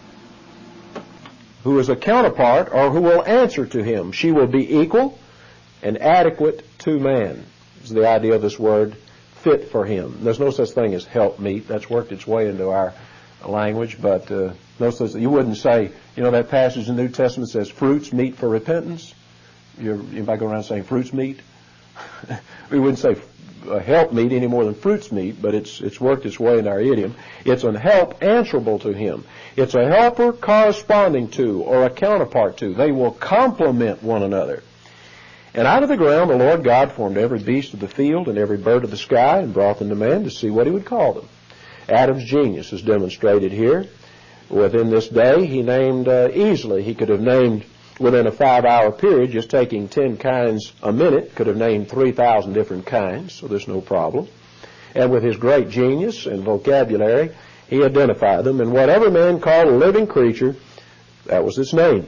Speaker 1: who is a counterpart or who will answer to him. She will be equal and adequate to man. Is the idea of this word, fit for him. There's no such thing as helpmeet. That's worked its way into our language, but uh, no such, you wouldn't say, you know, that passage in the New Testament says fruits meet for repentance. You anybody go around saying fruits meet? We wouldn't say uh, help meet any more than fruits meet, but it's it's worked its way in our idiom. It's an help answerable to him. It's a helper corresponding to or a counterpart to. They will complement one another. And out of the ground the Lord God formed every beast of the field and every bird of the sky and brought them to man to see what he would call them. Adam's genius is demonstrated here. Within this day he named uh, easily, he could have named within a five-hour period, just taking ten kinds a minute, could have named three thousand different kinds, so there's no problem. And with his great genius and vocabulary, he identified them, and whatever man called a living creature, that was its name.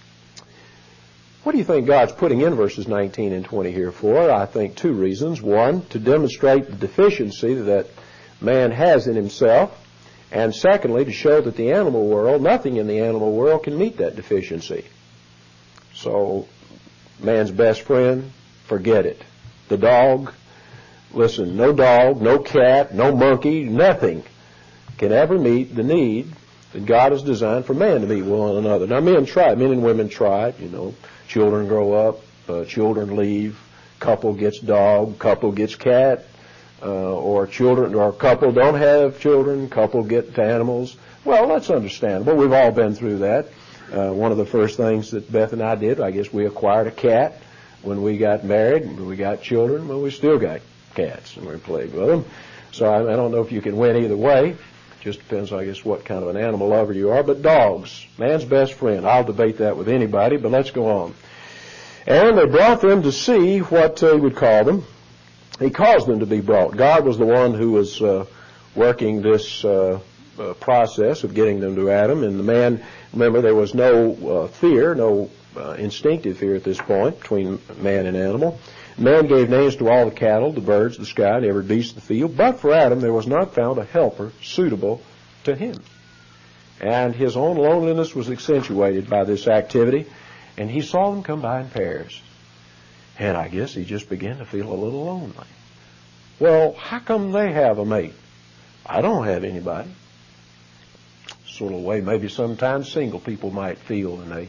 Speaker 1: What do you think God's putting in verses nineteen and twenty here for? I think two reasons. One, to demonstrate the deficiency that man has in himself, and secondly, to show that the animal world, nothing in the animal world can meet that deficiency. So, man's best friend, forget it. The dog, listen, no dog, no cat, no monkey, nothing can ever meet the need that God has designed for man to meet one another. Now, men try, men and women try, you know, children grow up, uh, children leave, couple gets dog, couple gets cat, uh, or children, or couple don't have children, couple get animals. Well, that's understandable. We've all been through that. Uh, one of the first things that Beth and I did, I guess we acquired a cat when we got married, and when we got children, well, we still got cats, and we played with them. So I, I don't know if you can win either way. It just depends, I guess, what kind of an animal lover you are. But dogs, man's best friend. I'll debate that with anybody, but let's go on. And they brought them to see what uh, he would call them. He caused them to be brought. God was the one who was uh, working this uh, uh, process of getting them to Adam. And the man, remember, there was no uh, fear, no uh, instinctive here at this point between man and animal. Man gave names to all the cattle, the birds, the sky, and every beast of the field. But for Adam there was not found a helper suitable to him. And his own loneliness was accentuated by this activity, and he saw them come by in pairs. And I guess he just began to feel a little lonely. Well, how come they have a mate? I don't have anybody. Sort of the way maybe sometimes single people might feel when they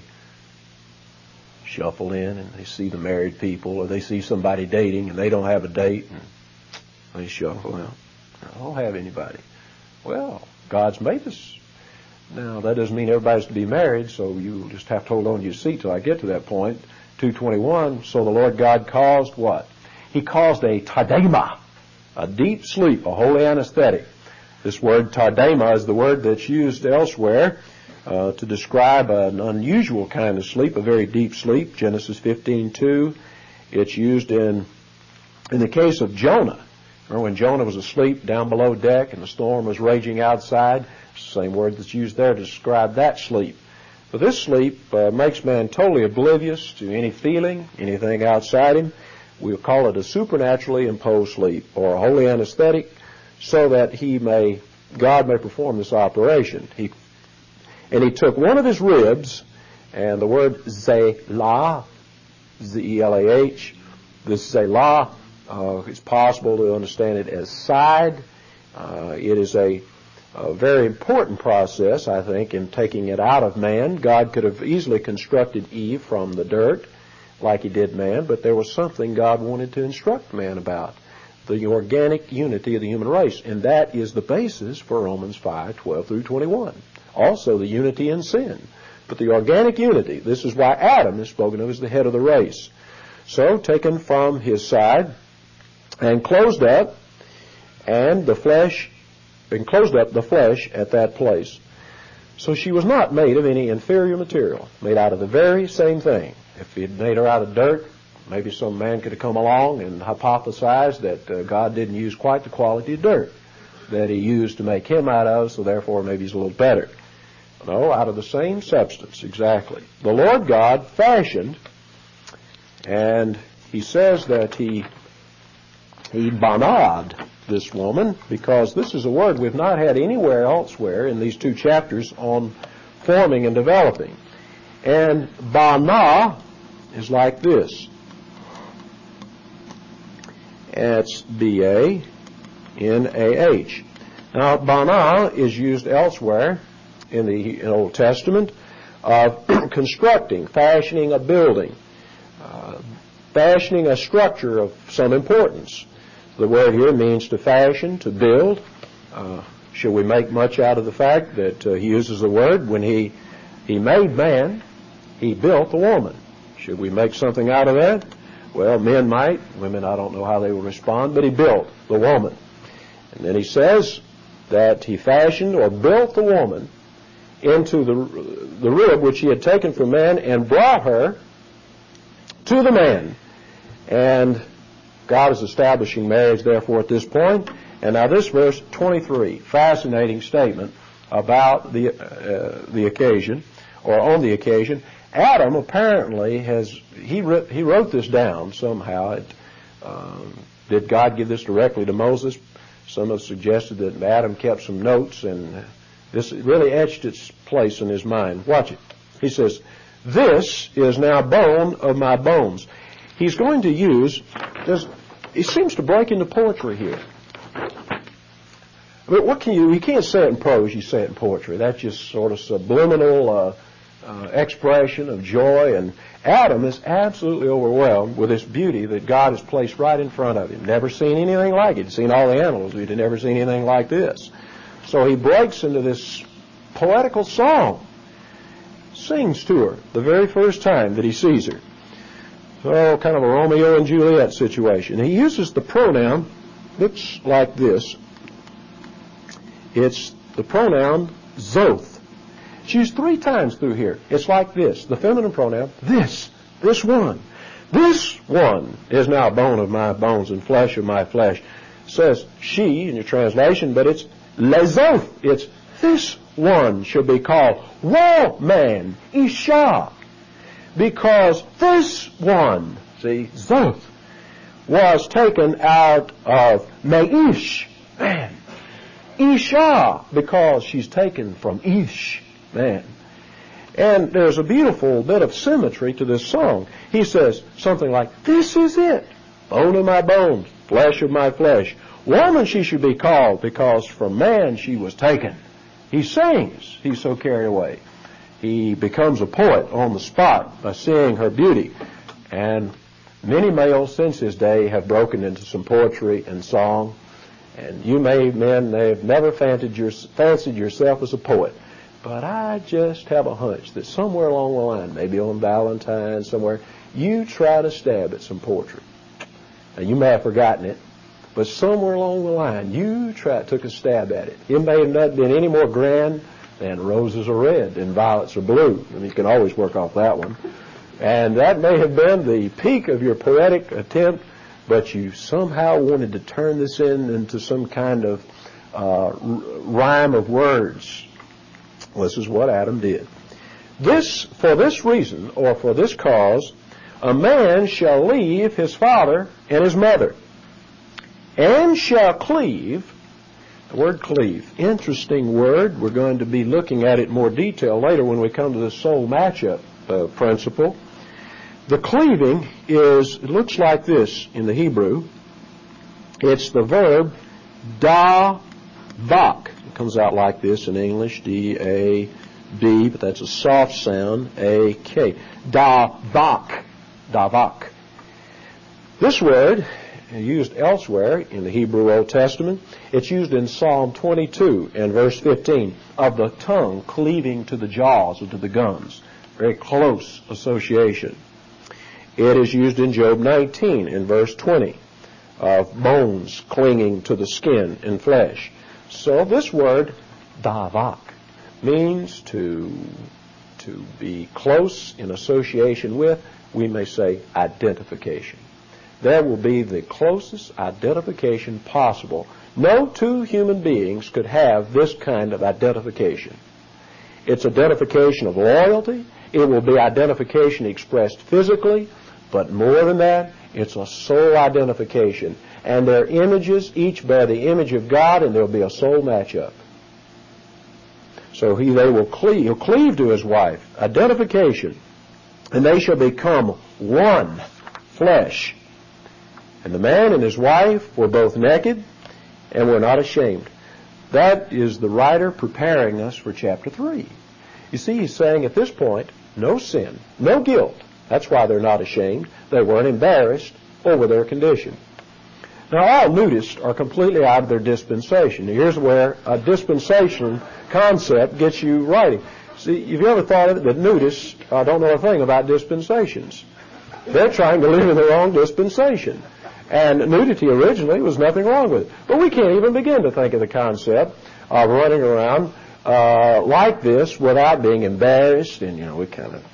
Speaker 1: shuffle in and they see the married people, or they see somebody dating and they don't have a date, and they shuffle out. I don't have anybody. Well, God's made us. Now, that doesn't mean everybody's to be married, so you just have to hold on to your seat till I get to that point. two twenty-one, so the Lord God caused what? He caused a tadema, a deep sleep, a holy anesthetic. This word tadema is the word that's used elsewhere uh, to describe an unusual kind of sleep, a very deep sleep. Genesis fifteen two. It's used in in the case of Jonah. Remember when Jonah was asleep down below deck and the storm was raging outside? It's the same word that's used there to describe that sleep. But this sleep uh, makes man totally oblivious to any feeling, anything outside him. We'll call it a supernaturally imposed sleep, or a holy anesthetic, so that he may, God may perform this operation. He, and he took one of his ribs, and the word zelah, Z E L A H, this zelah, uh, it's possible to understand it as side. Uh, it is a, a very important process, I think, in taking it out of man. God could have easily constructed Eve from the dirt, like he did man, but there was something God wanted to instruct man about, the organic unity of the human race, and that is the basis for Romans five twelve through twenty-one. Also the unity in sin, but the organic unity. This is why Adam is spoken of as the head of the race. So taken from his side and closed up, and the flesh, and closed up the flesh at that place. So she was not made of any inferior material, made out of the very same thing. If he had made her out of dirt, maybe some man could have come along and hypothesized that uh, God didn't use quite the quality of dirt that he used to make him out of, so therefore maybe he's a little better. No, out of the same substance, exactly. The Lord God fashioned, and he says that he, he banad this woman, because this is a word we've not had anywhere elsewhere in these two chapters on forming and developing. And bana is like this. It's B A N A H. Now, bana is used elsewhere in the Old Testament of constructing, fashioning a building, uh, fashioning a structure of some importance. The word here means to fashion, to build. Uh, should we make much out of the fact that uh, he uses the word when he, he made man, he built the woman? Should we make something out of that? Well, men might. Women, I don't know how they will respond, but he built the woman. And then he says that he fashioned or built the woman into the, the rib which he had taken from man and brought her to the man. And God is establishing marriage, therefore, at this point. And now this verse twenty-three, fascinating statement about the, uh, the occasion, or on the occasion. Adam apparently has, he, wrote, he wrote this down somehow. It, um, did God give this directly to Moses? Some have suggested that Adam kept some notes, and this really etched its place in his mind. Watch it. He says, "This is now bone of my bones." He's going to use, he seems to break into poetry here. But what can you, you can't say it in prose, you say it in poetry. That's just sort of subliminal uh, uh, expression of joy. And Adam is absolutely overwhelmed with this beauty that God has placed right in front of him. Never seen anything like it. He'd seen all the animals. He'd never seen anything like this. So he breaks into this poetical song, sings to her the very first time that he sees her. So kind of a Romeo and Juliet situation. He uses the pronoun, looks like this. It's the pronoun zoth. It's used three times through here. It's like this, the feminine pronoun, this, this one. This one is now bone of my bones and flesh of my flesh. It says she in your translation, but it's lezoth. It's this one shall be called woman, Isha. because this one, see, Zoth, was taken out of Maish, man. Isha, because she's taken from Ish, man. And there's a beautiful bit of symmetry to this song. He says something like, this is it, bone of my bones, flesh of my flesh. Woman she should be called, because from man she was taken. He sings, he's so carried away. He becomes a poet on the spot by seeing her beauty. And many males since his day have broken into some poetry and song. And you may, men, have never fancied, your, fancied yourself as a poet. But I just have a hunch that somewhere along the line, maybe on Valentine's, somewhere, you try to stab at some poetry. Now, you may have forgotten it, but somewhere along the line, you try, took a stab at it. It may have not been any more grand than roses are red and violets are blue. And you can always work off that one. And that may have been the peak of your poetic attempt, but you somehow wanted to turn this in into some kind of uh, rhyme of words. This is what Adam did. This, for this reason, or for this cause, a man shall leave his father and his mother, and shall cleave. The word cleave, interesting word. We're going to be looking at it in more detail later when we come to the soul matchup uh, principle. The cleaving is, it looks like this in the Hebrew. It's the verb da-vak. It comes out like this in English, D A B, but that's a soft sound, A K. Da-vak. Da-vak. This word, used elsewhere in the Hebrew Old Testament, it's used in Psalm twenty-two and verse fifteen, of the tongue cleaving to the jaws or to the gums. Very close association. It is used in Job nineteen in verse twenty, of bones clinging to the skin and flesh. So this word, davak, means to, to be close in association with, we may say, identification. There will be the closest identification possible. No two human beings could have this kind of identification. It's identification of loyalty. It will be identification expressed physically. But more than that, it's a soul identification. And their images each bear the image of God, and there'll be a soul matchup. So he, they will cleave, he'll cleave to his wife. Identification. And they shall become one flesh. And the man and his wife were both naked and were not ashamed. That is the writer preparing us for chapter three. You see, he's saying at this point, no sin, no guilt. That's why they're not ashamed. They weren't embarrassed over their condition. Now, all nudists are completely out of their dispensation. Here's where a dispensation concept gets you writing. See, have you ever thought of it that nudists uh, don't know a thing about dispensations? They're trying to live in their own dispensation. And nudity originally was nothing wrong with it. But we can't even begin to think of the concept of running around uh, like this without being embarrassed. And, you know, we kind of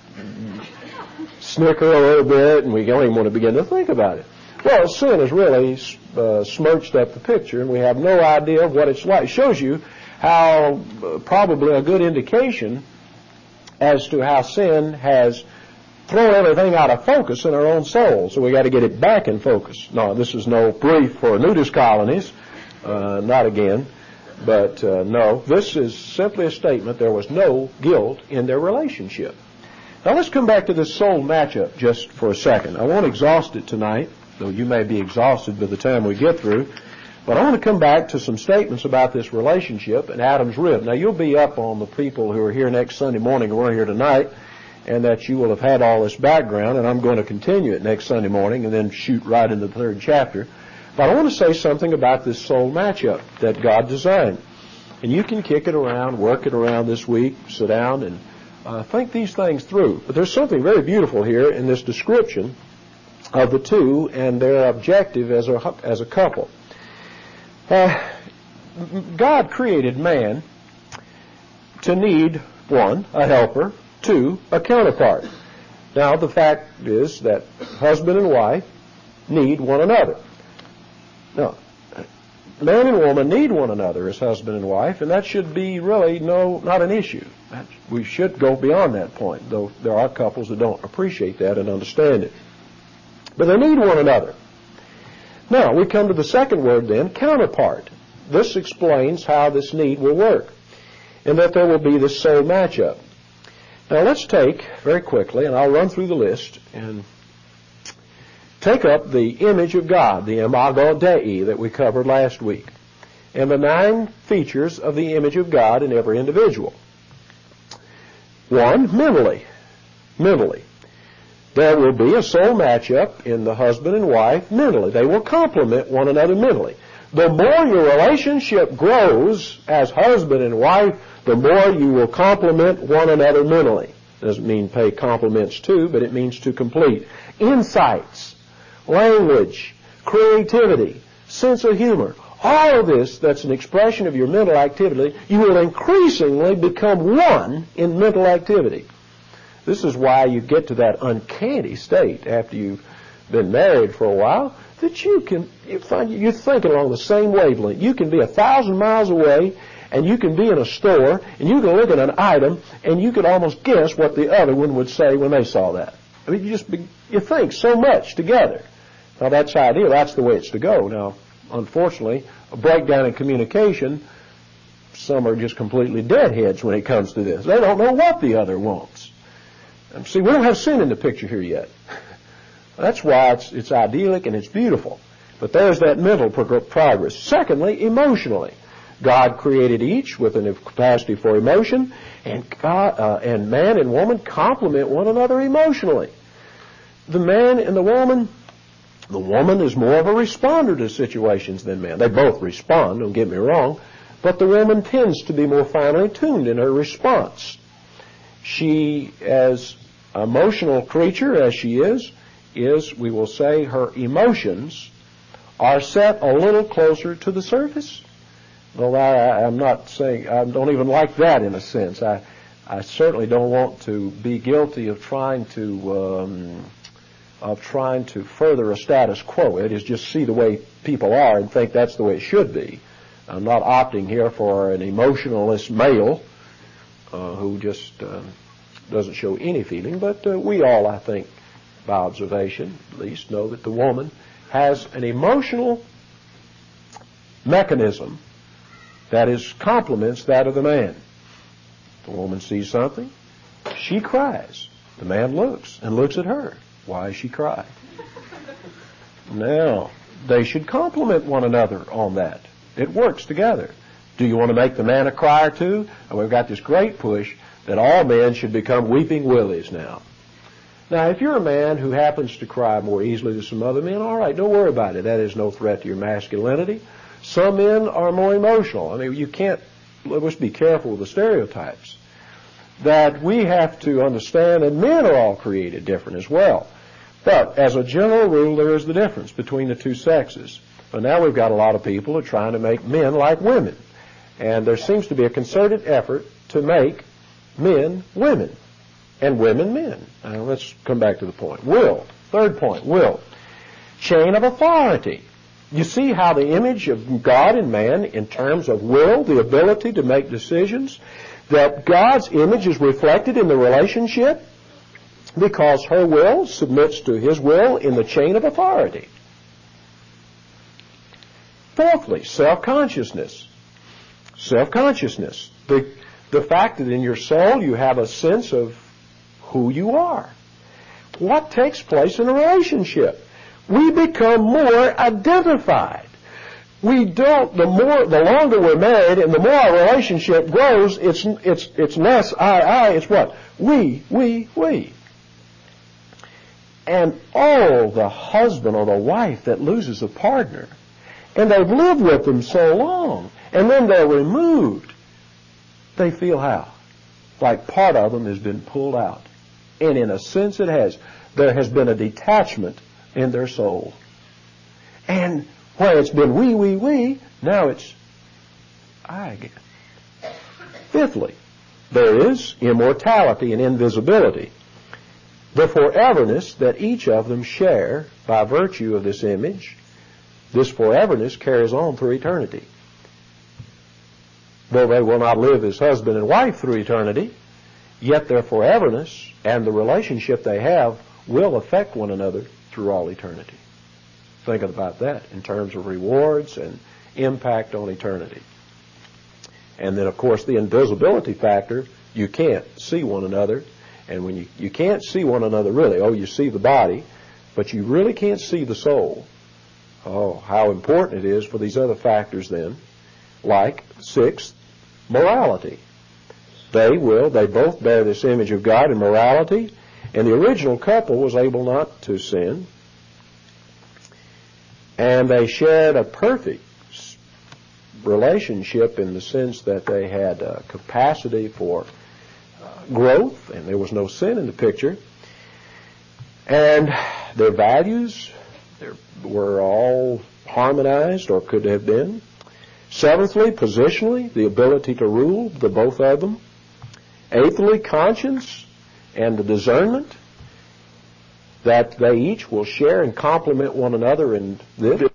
Speaker 1: snicker a little bit, and we don't even want to begin to think about it. Well, sin has really uh, smirched up the picture, and we have no idea what it's like. It shows you how uh, probably a good indication as to how sin has thrown everything out of focus in our own soul. So we got to get it back in focus. No, this is no brief for nudist colonies, uh, not again. But uh, no, this is simply a statement there was no guilt in their relationship. Now let's come back to this soul matchup just for a second. I won't exhaust it tonight, though you may be exhausted by the time we get through. But I want to come back to some statements about this relationship and Adam's rib. Now you'll be up on the people who are here next Sunday morning who weren't here tonight, and that you will have had all this background, and I'm going to continue it next Sunday morning and then shoot right into the third chapter. But I want to say something about this soul matchup that God designed. And you can kick it around, work it around this week, sit down and uh, think these things through. But there's something very beautiful here in this description of the two and their objective as a, as a couple. Uh, God created man to need, one, a helper, two, a counterpart. Now, the fact is that husband and wife need one another. Now, man and woman need one another as husband and wife, and that should be really no, not an issue. That's, we should go beyond that point, though there are couples that don't appreciate that and understand it. But they need one another. Now, we come to the second word then, counterpart. This explains how this need will work, and that there will be this soul matchup. Now, let's take, very quickly, and I'll run through the list, and take up the image of God, the imago Dei, that we covered last week, and the nine features of the image of God in every individual. One, mentally. Mentally. There will be a soul matchup in the husband and wife mentally. They will complement one another mentally. The more your relationship grows as husband and wife, the more you will complement one another mentally. Doesn't mean pay compliments to, but it means to complete. Insights, language, creativity, sense of humor, all of this that's an expression of your mental activity, you will increasingly become one in mental activity. This is why you get to that uncanny state after you've been married for a while, that you can you find you're thinking along the same wavelength. You can be a thousand miles away, and you can be in a store, and you can look at an item, and you can almost guess what the other one would say when they saw that. I mean, you just be, you think so much together. Now, that's ideal. That's the way it's to go. Now, unfortunately, a breakdown in communication, some are just completely deadheads when it comes to this. They don't know what the other wants. And see, we don't have sin in the picture here yet. That's why it's, it's idyllic and it's beautiful. But there's that mental progress. Secondly, emotionally. God created each with a capacity for emotion, and God, uh, and man and woman complement one another emotionally. The man and the woman, the woman is more of a responder to situations than man. They both respond, don't get me wrong, but the woman tends to be more finely tuned in her response. She, as an emotional creature as she is, is, we will say, her emotions are set a little closer to the surface. Well, I, I'm not saying, I don't even like that in a sense. I, I certainly don't want to be guilty of trying to, um, of trying to further a status quo. It is just see the way people are and think that's the way it should be. I'm not opting here for an emotionalist male uh, who just uh, doesn't show any feeling, but uh, we all, I think, by observation, at least, know that the woman has an emotional mechanism that is complements that of the man. The woman sees something, she cries. The man looks and looks at her. Why is she crying? Now, they should complement one another on that. It works together. Do you want to make the man a crier too? And we've got this great push that all men should become weeping willies now. Now, if you're a man who happens to cry more easily than some other men, all right, don't worry about it. That is no threat to your masculinity. Some men are more emotional. I mean, you can't, let's be careful with the stereotypes. That we have to understand that men are all created different as well. But as a general rule, there is the difference between the two sexes. But now we've got a lot of people who are trying to make men like women. And there seems to be a concerted effort to make men women and women men. Now let's come back to the point. Will. Third point, will. Chain of authority. You see how the image of God in man in terms of will, the ability to make decisions, that God's image is reflected in the relationship because her will submits to his will in the chain of authority. Fourthly, self-consciousness. Self-consciousness. The, the fact that in your soul you have a sense of who you are. What takes place in a relationship? We become more identified. We don't, the more, the longer we're married and the more our relationship grows, it's, it's, it's less I, I, it's what? We, we, we. And oh, the husband or the wife that loses a partner, and they've lived with them so long, and then they're removed, they feel how? Like part of them has been pulled out. And in a sense it has. There has been a detachment in their soul. And where it's been we, we, we, now it's I again. Fifthly, there is immortality and invisibility. The foreverness that each of them share by virtue of this image, this foreverness carries on through eternity. Though they will not live as husband and wife through eternity, yet their foreverness and the relationship they have will affect one another through all eternity. Think about that in terms of rewards and impact on eternity. And then, of course, the invisibility factor, you can't see one another. And when you, you can't see one another really, oh, you see the body, but you really can't see the soul. Oh, how important it is for these other factors then, like, sixth, morality. They will, they both bear this image of God in morality, and the original couple was able not to sin, and they shared a perfect relationship in the sense that they had a capacity for uh, growth, and there was no sin in the picture, and their values there were all harmonized, or could have been. Seventhly, positionally, the ability to rule, the both of them. Eighthly, conscience and the discernment, that they each will share and complement one another in this.